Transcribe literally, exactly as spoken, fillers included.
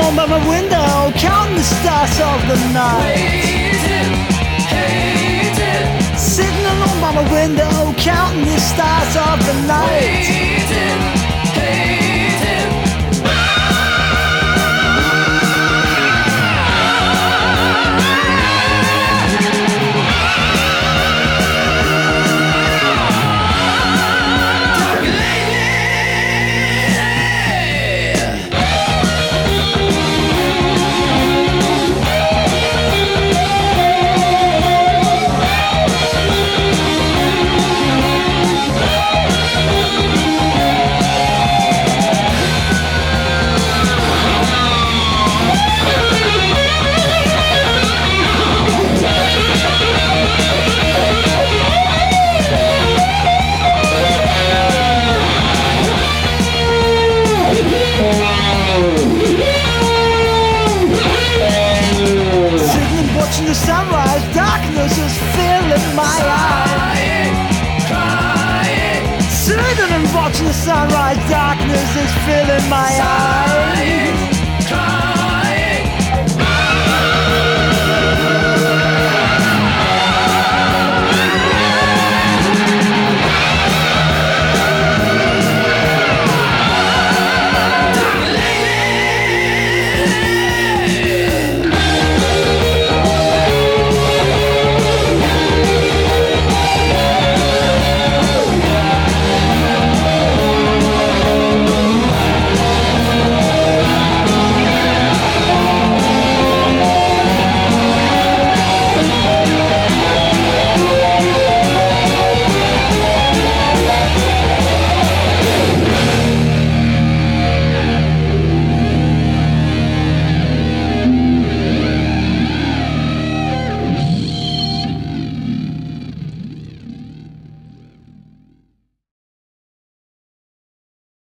home by my window, counting the stars of the night. Waiting, hating, Sitting alone by my window, counting the stars of the night. waiting, hating. Watching the sunrise, darkness is filling my eyes. Crying, crying. Sitting and watching the sunrise, darkness is filling my eyes.